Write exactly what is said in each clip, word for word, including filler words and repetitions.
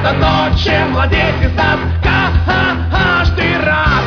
Это то, чем владеть из нас каждый раз.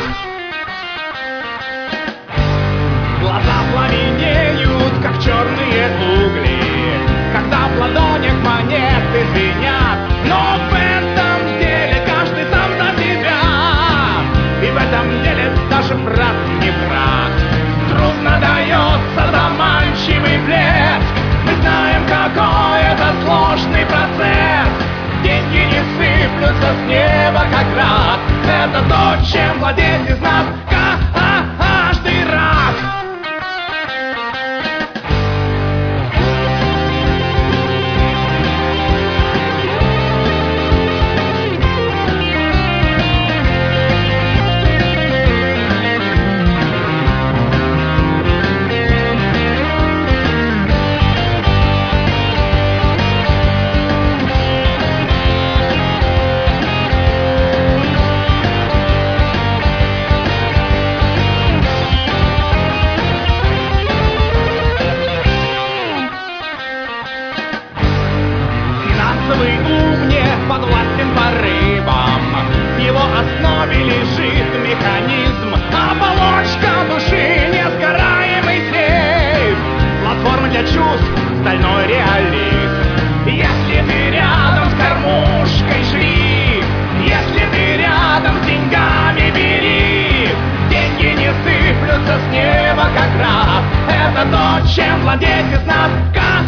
Глаза пламенеют, как черные угли, когда в ладонях монеты звенят. Но в этом деле каждый сам за себя, и в этом деле даже брат не брат. Трудно дается заманчивый блеск, мы знаем, какой это сложный процесс. Деньги не сыплются с неба, как град. Это то, чем владеть из нас каждый раз. Финансовый ум не подвластен порывам, в его основе лежит механизм. Оболочка души, несгораемый сейф, платформа для чувств, стальной реализм. Если ты рядом с кормушкой, жри, если ты рядом с деньгами, бери. Деньги не сыплются с неба, как град. Это то, чем владеть из нас